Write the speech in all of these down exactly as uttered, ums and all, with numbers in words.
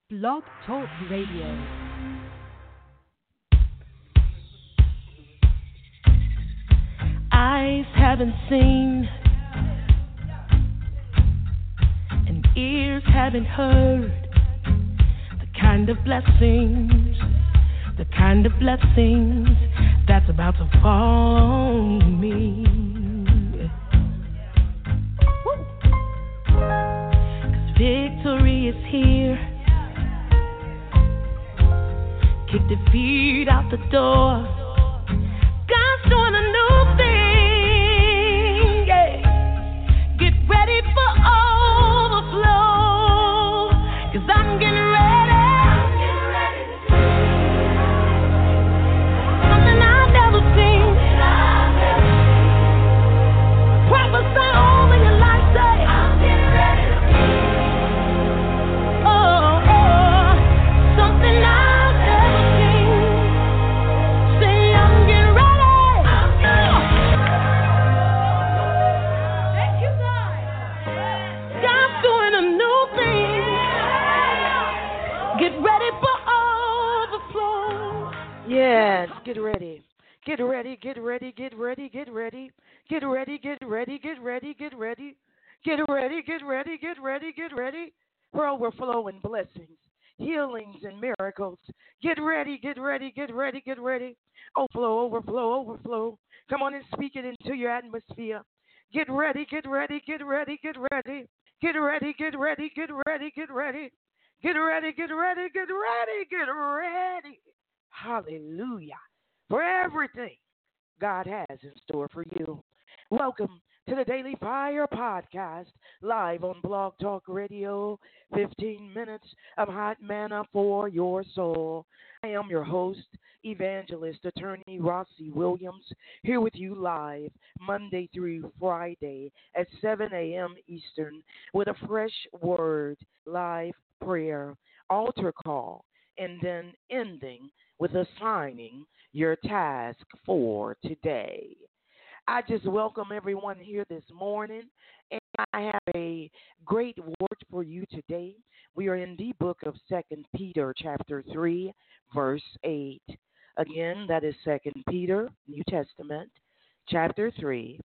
Blog Talk Radio. Eyes haven't seen, and ears haven't heard the kind of blessings, the kind of blessings that's about to fall on me. 'Cause victory is here. Kick defeat out the door. God's doing a new thing, yeah. Get ready for overflow, 'cause I'm getting ready. I'm getting ready. Something I've never seen. Prophesy over your life, say, I'm getting ready. Oh, oh, something I've never seen. Say, I'm getting ready. Thank you, God. God's doing a new thing. Get ready for overflow. Yes, get ready. Get ready, get ready, get ready, get ready. Get ready, get ready, get ready, get ready. Get ready, get ready, get ready, get ready for overflowing blessings, healings, and miracles. Get ready, get ready, get ready, get ready. Overflow, overflow, overflow. Come on and speak it into your atmosphere. Get ready, get ready, get ready, get ready. Get ready, get ready, get ready, get ready. Get ready, get ready, get ready, get ready. Hallelujah. For everything God has in store for you. Welcome to the Daily Fire Podcast, live on Blog Talk Radio. fifteen minutes of hot manna for your soul. I am your host, evangelist, attorney Rossi Williams, here with you live Monday through Friday at seven a.m. Eastern with a fresh word, live prayer, altar call, and then ending with assigning your task for today. I just welcome everyone here this morning, and I have a great word for you today. We are in the book of Second Peter, chapter three, verse eight. Again, that is Second Peter, New Testament, chapter three,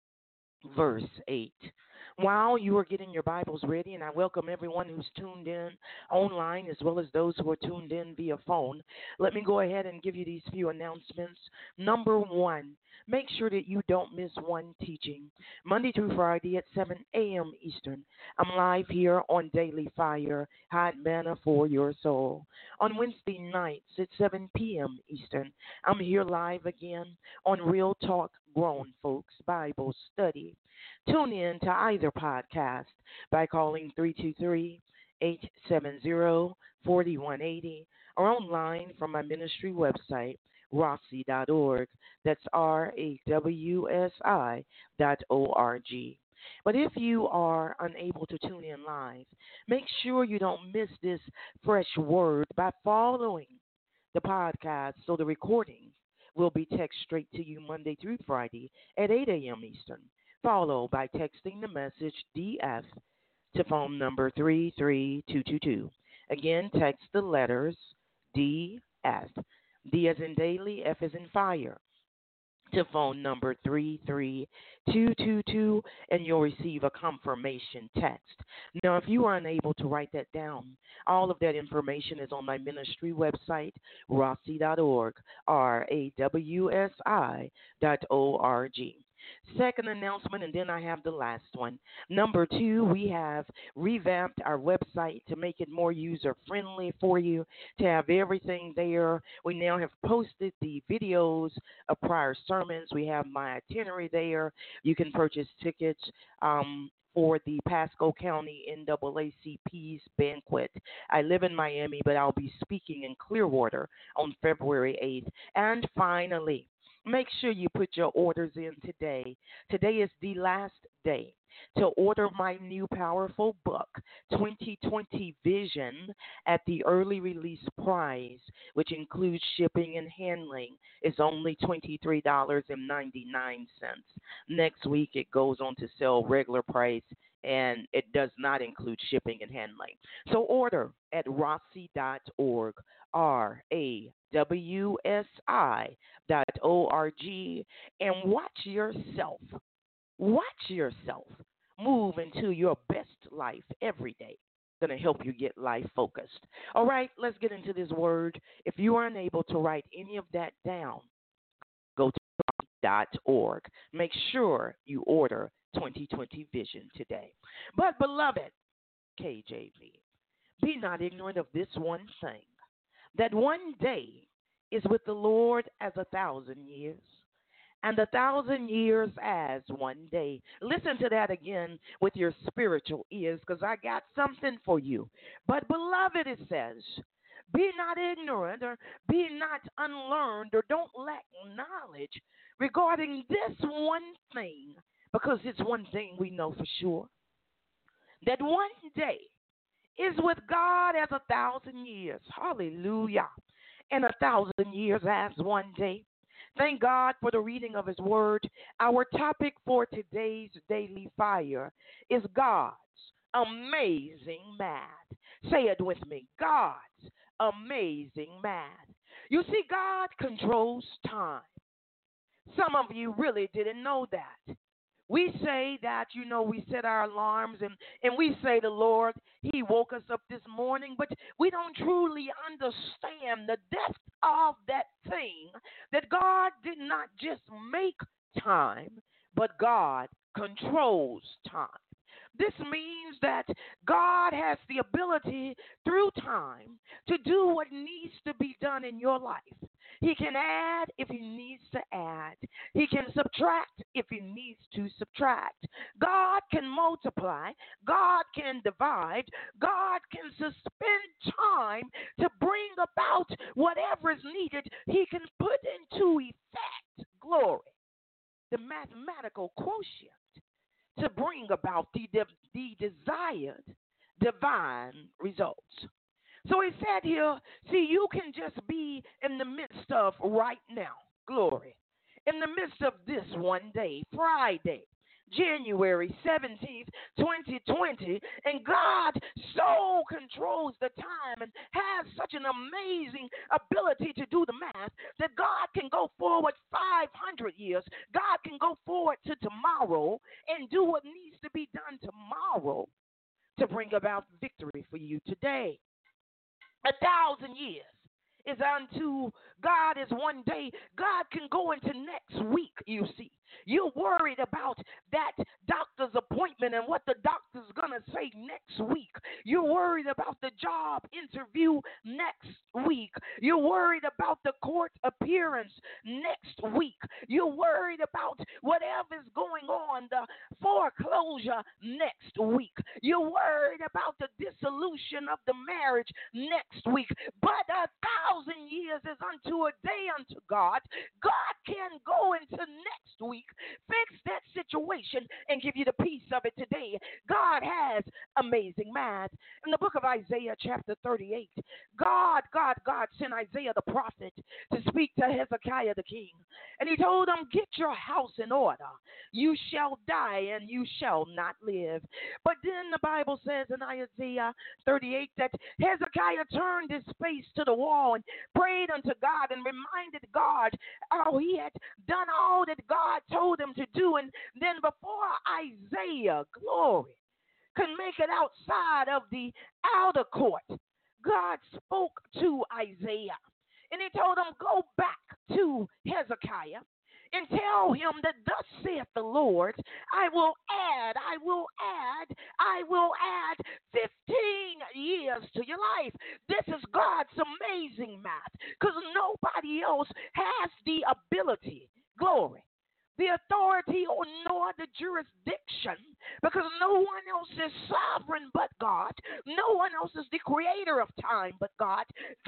verse eight. While you are getting your Bibles ready, and I welcome everyone who's tuned in online as well as those who are tuned in via phone, let me go ahead and give you these few announcements. Number one, make sure that you don't miss one teaching. Monday through Friday at seven a.m. Eastern, I'm live here on Daily Fire, Hot Manna for Your Soul. On Wednesday nights at seven p.m. Eastern, I'm here live again on Real Talk Grown Folks Bible Study. Tune in to either podcast by calling three two three, eight seven zero, four one eight zero or online from my ministry website, rossi dot org. That's R A W S I dot O R G. But if you are unable to tune in live, make sure you don't miss this fresh word by following the podcast so the recording will be text straight to you Monday through Friday at eight a.m. Eastern. Follow by texting the message D F to phone number three three two two two. Again, text the letters D F, D as in daily, F as in fire, to phone number three three two two two, and you'll receive a confirmation text. Now, if you are unable to write that down, all of that information is on my ministry website, rossi dot org, R A W S I dot O R G. Second announcement, and then I have the last one. Number two, we have revamped our website to make it more user-friendly for you, to have everything there. We now have posted the videos of prior sermons. We have my itinerary there. You can purchase tickets um, for the Pasco County N double A C P's banquet. I live in Miami, but I'll be speaking in Clearwater on February eighth. And finally, make sure you put your orders in today. Today is the last day to order my new powerful book, twenty twenty Vision, at the early release price, which includes shipping and handling, is only twenty-three ninety-nine. Next week, it goes on to sell regular price, and it does not include shipping and handling. So order at rossi dot org, R A W S I dot O R G, and watch yourself, watch yourself move into your best life every day. Going to help you get life focused. All right, let's get into this word. If you are unable to write any of that down, go to rossi dot org. Make sure you order twenty twenty Vision today. But, beloved, K J V, be not ignorant of this one thing, that one day is with the Lord as a thousand years, and a thousand years as one day. Listen to that again with your spiritual ears, because I got something for you. But, beloved, it says, be not ignorant, or be not unlearned, or don't lack knowledge regarding this one thing, because it's one thing we know for sure, that one day is with God as a thousand years. Hallelujah. And a thousand years as one day. Thank God for the reading of his word. Our topic for today's Daily Fire is God's amazing math. Say it with me. God's amazing math. You see, God controls time. Some of you really didn't know that. We say that, you know, we set our alarms and, and we say the Lord, he woke us up this morning, but we don't truly understand the depth of that thing, that God did not just make time, but God controls time. This means that God has the ability through time to do what needs to be done in your life. He can add if he needs to add. He can subtract if he needs to subtract. God can multiply. God can divide. God can suspend time to bring about whatever is needed. He can put into effect, glory, the mathematical quotient to bring about the, the, the desired divine results. So he said here, see, you can just be in the midst of right now, glory, in the midst of this one day, Friday, January seventeenth, twenty twenty, and God so controls the time and has such an amazing ability to do the math that God can go forward five hundred years. God can go forward to tomorrow and do what needs to be done tomorrow to bring about victory for you today. A thousand years is unto God is one day. God can go into next week, you see. You're worried about that doctor's appointment and what the doctor's going to say next week. You're worried about the job interview next week. You're worried about the court appearance next week. You're worried about whatever's going on, the foreclosure next week. You're worried about the dissolution of the marriage next week. But a thousand years is unto a day unto God. God can go into next week, fix that situation, and give you the peace of it today. God has amazing math. In the book of Isaiah chapter thirty-eight, God, God, God sent Isaiah the prophet to speak to Hezekiah the king. And he told him, get your house in order. You shall die and you shall not live. But then the Bible says in Isaiah thirty-eight that Hezekiah turned his face to the wall and prayed unto God and reminded God how he had done all that God told him to do. And then before Isaiah, glory, could make it outside of the outer court, God spoke to Isaiah. And he told him, go back to Hezekiah and tell him that thus saith the Lord, I will add, I will add, I will add fifteen years to your life. This is God's amazing math, because nobody else has the ability, glory, the authority, or nor the jurisdiction, because no one else is sovereign but God. No one else is the creator of time but God, to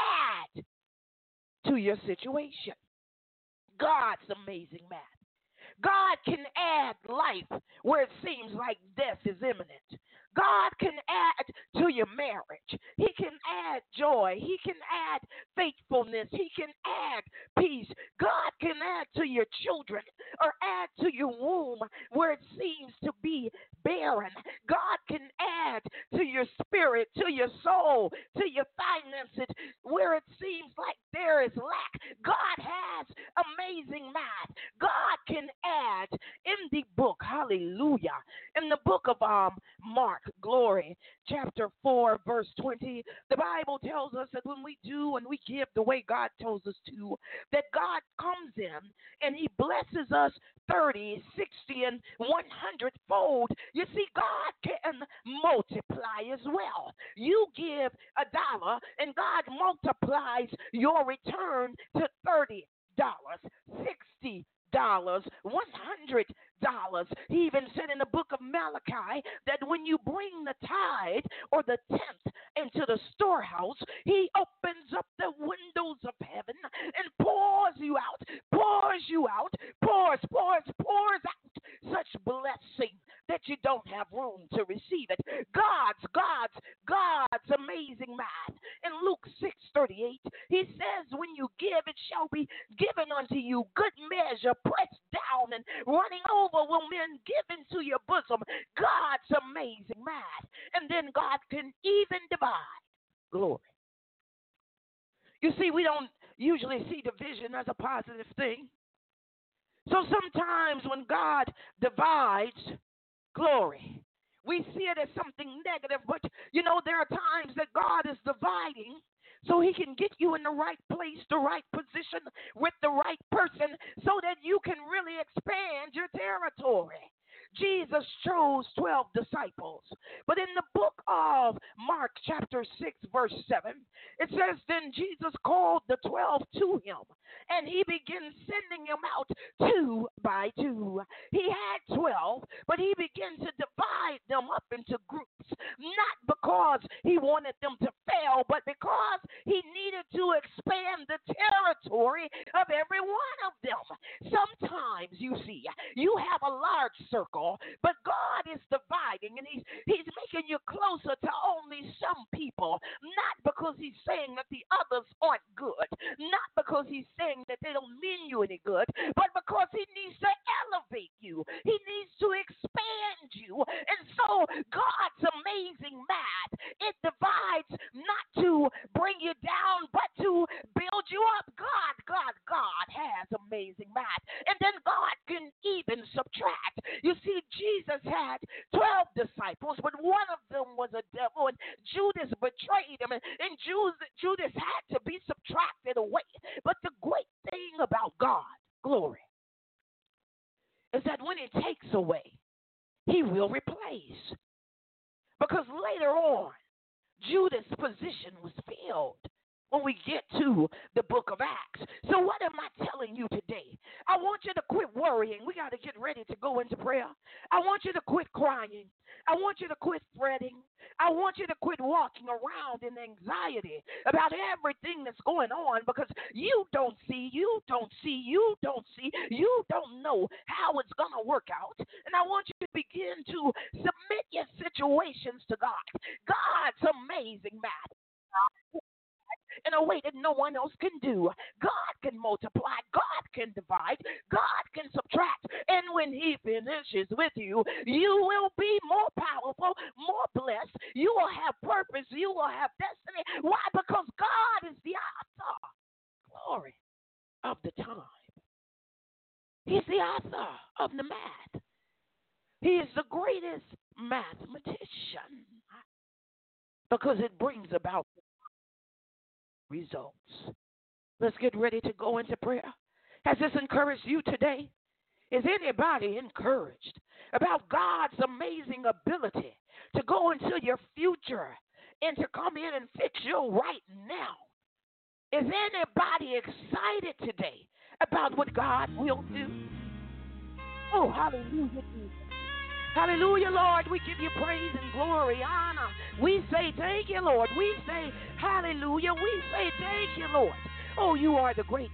add to your situation. God's amazing math. God can add life where it seems like death is imminent. God can add to your marriage. He can add joy. He can add faithfulness. He can add peace. God can add to your children or add to your womb where it seems to be barren. God can add to your spirit, to your soul, to your finances where it seems like there is lack. God has amazing math. God can add in the book, hallelujah, in the book of um Mark, glory, chapter four, verse twenty, the Bible tells us that when we do and we give the way God tells us to, that God comes in and he blesses us thirty, sixty, and one hundred fold. You see, God can multiply as well. You give a dollar and God multiplies your return to thirty dollars, sixty dollars, one hundred dollars. He even said in the book of Malachi that when you bring the tithe or the tenth into the storehouse, he opens up the windows of heaven and pours you out, pours you out, pours, pours, pours out such blessing that you don't have room to receive it. God's, God's, God's amazing math. In Luke six thirty-eight, he says, when you give, it shall be given unto you, good measure, pressed down and running over will men give into your bosom. God's amazing math. And then God can even divide. Glory. You see, we don't usually see division as a positive thing. So sometimes when God divides, glory, we see it as something negative. But, you know, there are times that God is dividing so he can get you in the right place, the right position with the right person so that you can really expand your territory. Jesus chose twelve disciples. But in the book of Mark chapter six verse seven, it says, then Jesus called the twelve to him, and he began sending them out two by two. He had twelve, but he began to divide them up into groups, not because he wanted them to fail, but because he needed to expand the territory of every one of them. Sometimes, you see, you have a large circle, but God is dividing, and he's, he's making you closer to only some people, not because he's saying that the others aren't good, not because he's saying that they don't mean you any good, but because he needs to elevate you. He needs to expand you. And so God's amazing math, it divides not to bring you down, but to build you up. God, God, God has amazing math. And then God can even subtract. You see, Jesus had twelve disciples, but one of them was a devil, and Judas betrayed him, and, and Judas, Judas had to be subtracted away. But the great thing about God, glory, is that when he takes away, he will replace. Because later on, Judas' position was filled when we get to the book of Acts. So what am I telling you today? I want you to quit worrying. We got to get ready to go into prayer. I want you to quit crying. I want you to quit fretting. I want you to quit walking around in anxiety about everything that's going on, because you don't see, you don't see, you don't see, you don't know how it's going to work out. And I want you to begin to submit your situations to God. God's amazing math. In a way that no one else can do. God can multiply. God can divide. God can subtract. And when he finishes with you, you will be more powerful, more blessed. You will have purpose. You will have destiny. Why? Because God is the author, glory, of the time. He's the author of the math. He is the greatest mathematician because it brings about results. Let's get ready to go into prayer. Has this encouraged you today? Is anybody encouraged about God's amazing ability to go into your future and to come in and fix you right now? Is anybody excited today about what God will do? Oh, hallelujah. Hallelujah, Lord. We give you praise and glory, honor. We say thank you, Lord. We say hallelujah. We say thank you, Lord. Oh, you are the great mathematician.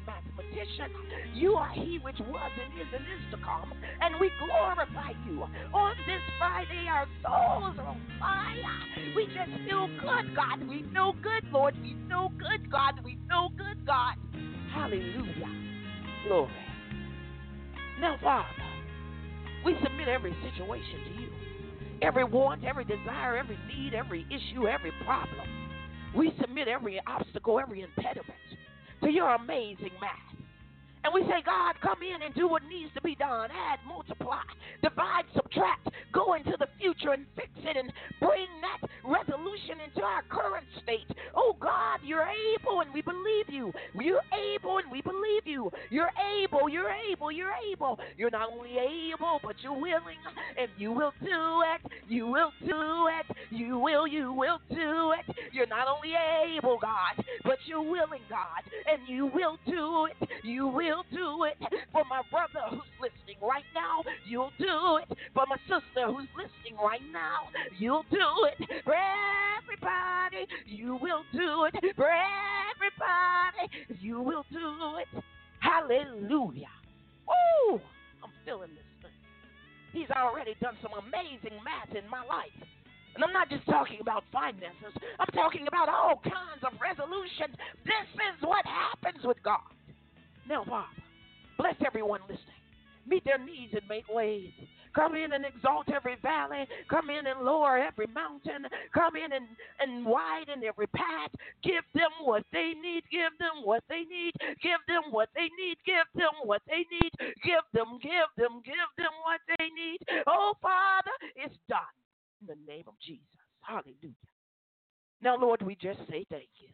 competition. You are He which was and is and is to come, and we glorify you. On this Friday, our souls are on fire. We just feel good, God. We feel good, Lord. We feel good, God. We feel good, God. Hallelujah. Glory. Now, Father, we submit every situation to you. Every want, every desire, every need, every issue, every problem. We submit every obstacle, every impediment to your amazing math. And we say, God, come in and do what needs to be done. Add, multiply, divide, subtract. Go into the future and fix it and bring that resolution into our current state. Oh, God, you're able and we believe you. You're able and we believe you. You're able, you're able, you're able. You're not only able, but you're willing. And you will do it. You will do it. You will, you will do it. You're not only able, God, but you're willing, God. And you will do it. You will. You'll do it for my brother who's listening right now. You'll do it for my sister who's listening right now. You'll do it for everybody. You will do it for everybody. You will do it. Hallelujah. Woo! I'm feeling this thing. He's already done some amazing math in my life. And I'm not just talking about finances. I'm talking about all kinds of resolution. This is what happens with God. Now, Father, bless everyone listening. Meet their needs and make ways. Come in and exalt every valley. Come in and lower every mountain. Come in and, and widen every path. Give them what they need. Give them what they need. Give them what they need. Give them what they need. Give them, give them, give them what they need. Oh, Father, it's done. In the name of Jesus. Hallelujah. Now, Lord, we just say thank you.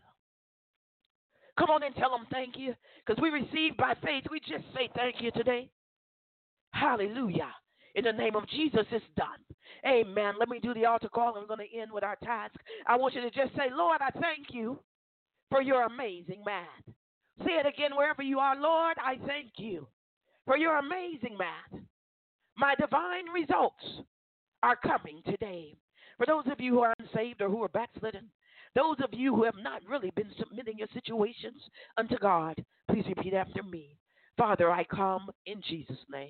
Come on and tell them thank you, because we received by faith. We just say thank you today. Hallelujah. In the name of Jesus, it's done. Amen. Let me do the altar call. I'm going to end with our task. I want you to just say, Lord, I thank you for your amazing math. Say it again wherever you are. Lord, I thank you for your amazing math. My divine results are coming today. For those of you who are unsaved or who are backslidden, those of you who have not really been submitting your situations unto God, please repeat after me. Father, I come in Jesus' name.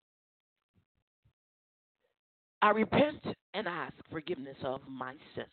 I repent and ask forgiveness of my sin.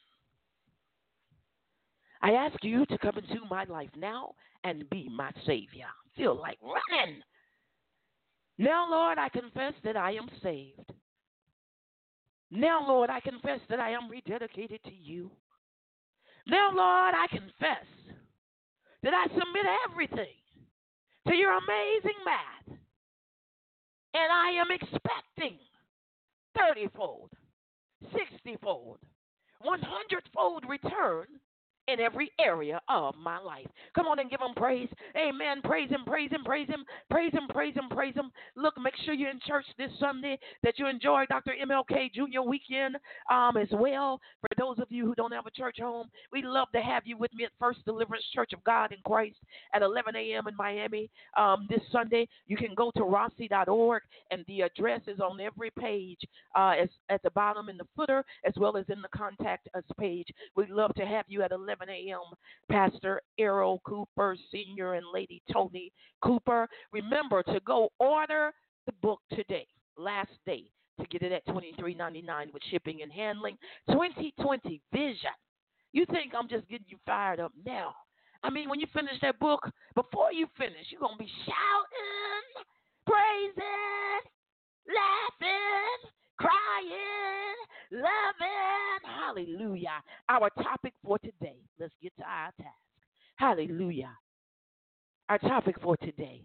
I ask you to come into my life now and be my Savior. I feel like running. Now, Lord, I confess that I am saved. Now, Lord, I confess that I am rededicated to you. Now, Lord, I confess that I submit everything to your amazing math. And I am expecting thirty-fold, sixty-fold, one hundred-fold return in every area of my life. Come on and give him praise. Amen. Praise him, praise him, praise him, praise him, praise him, praise him. Look, make sure you're in church this Sunday, that you enjoy Doctor M L K Junior weekend um, as well. For those of you who don't have a church home, we'd love to have you with me at First Deliverance Church of God in Christ at eleven a.m. in Miami um, this Sunday. You can go to rossi dot org, and the address is on every page uh, as, at the bottom in the footer, as well as in the contact us page. We'd love to have you at eleven a.m. Pastor Errol Cooper Senior and Lady Tony Cooper. Remember to go order the book today, last day, to get it at twenty-three ninety-nine with shipping and handling. twenty twenty Vision. You think I'm just getting you fired up now? I mean, when you finish that book, before you finish, you're going to be shouting, praising, laughing, crying, loving. Hallelujah. Our topic for today. Let's get to our task. Hallelujah. Our topic for today.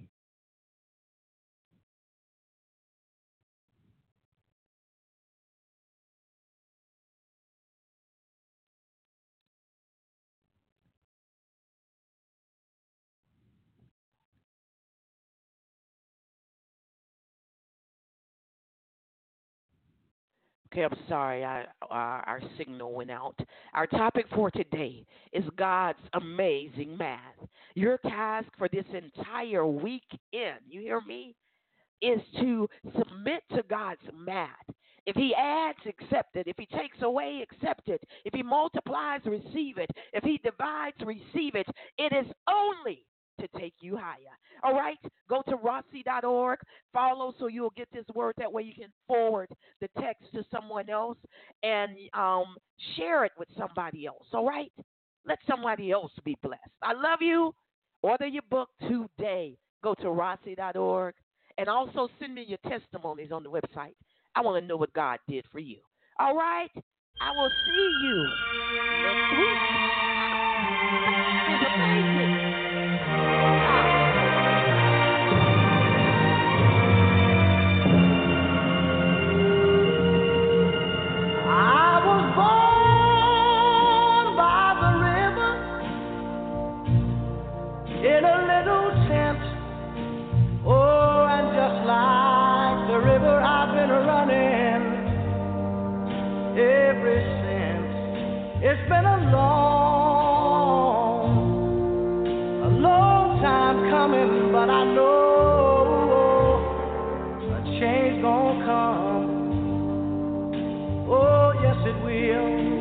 Okay, I'm sorry, I, our, our signal went out. Our topic for today is God's amazing math. Your task for this entire weekend, you hear me, is to submit to God's math. If he adds, accept it. If he takes away, accept it. If he multiplies, receive it. If he divides, receive it. It is only to take you higher. All right? Go to Rossi dot org. Follow so you'll get this word. That way you can forward the text to someone else and um, share it with somebody else. All right? Let somebody else be blessed. I love you. Order your book today. Go to Rossi dot org. And also send me your testimonies on the website. I want to know what God did for you. All right? I will see you next week. It's amazing. I was born by the river in a little tent. Oh, and just like the river, I've been running ever since. It's been a long, a long time coming, but I know a change gonna come. Oh, yes, it will.